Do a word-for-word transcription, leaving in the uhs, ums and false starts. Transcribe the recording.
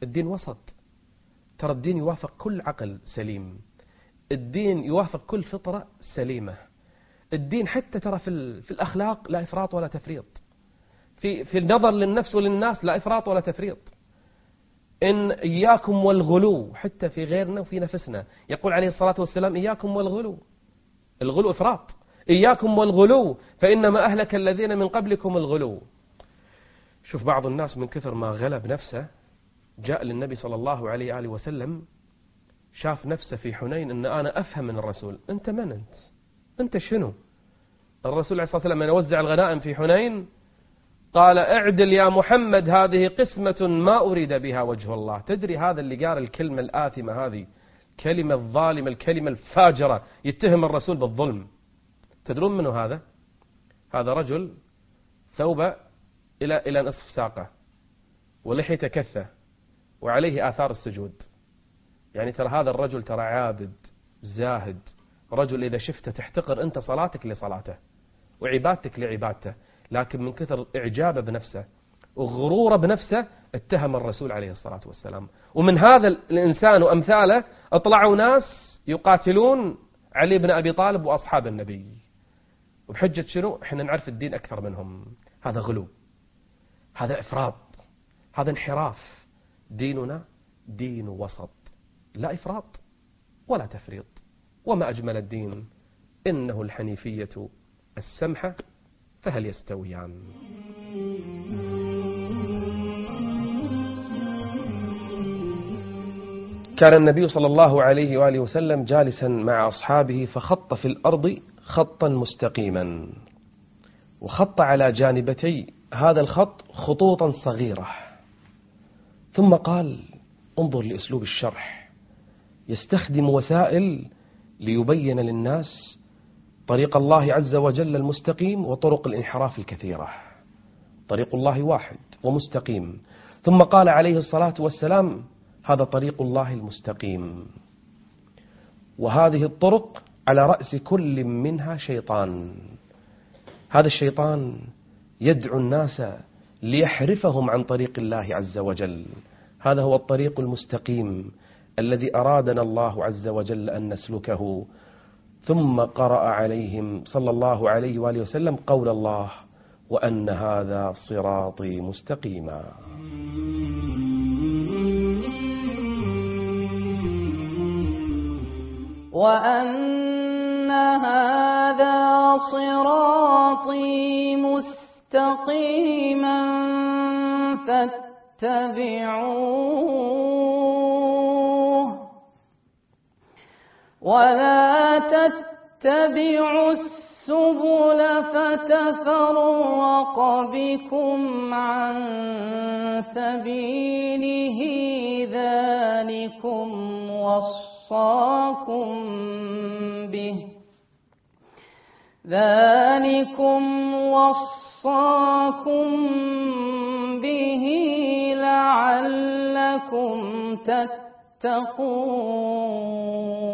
الدين وسط. ترى الدين يوافق كل عقل سليم، الدين يوافق كل فطرة سليمة. الدين حتى ترى في, في الأخلاق لا إفراط ولا تفريط، في, في النظر للنفس وللناس لا إفراط ولا تفريط. إن إياكم والغلو حتى في غيرنا وفي نفسنا. يقول عليه الصلاة والسلام إياكم والغلو، الغلو إفراط، إياكم والغلو فإنما أهلك الذين من قبلكم الغلو. شوف بعض الناس من كثر ما غلب نفسه جاء للنبي صلى الله عليه وآله وسلم، شاف نفسه في حنين أن أنا أفهم من الرسول. أنت من أنت؟ أنت شنو؟ الرسول عليه الصلاة والسلام من وزع الغنائم في حنين قال اعدل يا محمد، هذه قسمة ما أريد بها وجه الله. تدري هذا اللي قال الكلمة الآثمة هذه، كلمة الظالمة، الكلمة الفاجرة، يتهم الرسول بالظلم. تدرون منه هذا؟ هذا رجل ثوبه إلى إلى نصف ساقه ولحيته كثة وعليه آثار السجود. يعني ترى هذا الرجل ترى عابد زاهد، رجل إذا شفته تحتقر أنت صلاتك لصلاته وعبادتك لعبادته، لكن من كثر إعجابه بنفسه وغروره بنفسه اتهم الرسول عليه الصلاة والسلام. ومن هذا الإنسان وأمثاله اطلعوا ناس يقاتلون علي بن أبي طالب وأصحاب النبي، وبحجة شنو؟ احنا نعرف الدين أكثر منهم. هذا غلو، هذا إفراط، هذا انحراف. ديننا دين وسط، لا إفراط ولا تفريط. وما أجمل الدين، إنه الحنيفية السمحة، فهل يستويان؟ كان النبي صلى الله عليه وآله وسلم جالسا مع أصحابه فخط في الأرض خطا مستقيما، وخط على جانبتي هذا الخط خطوطا صغيرة، ثم قال انظر لأسلوب الشرح، يستخدم وسائل ليبين للناس طريق الله عز وجل المستقيم وطرق الانحراف الكثيرة. طريق الله واحد ومستقيم، ثم قال عليه الصلاة والسلام هذا طريق الله المستقيم، وهذه الطرق على رأس كل منها شيطان. هذا الشيطان يدعو الناس ليحرفهم عن طريق الله عز وجل. هذا هو الطريق المستقيم الذي أرادنا الله عز وجل أن نسلكه. ثم قرأ عليهم صلى الله عليه وآله وسلم قول الله وأن هذا صراطي مستقيما. وأن هذا صراطي مستقيما فاتبعوه ولا تتبعوا السبل فتفرق بكم عن سبيله ذلكم وصاكم به ذلكم وصاكم به لعلكم تتقون.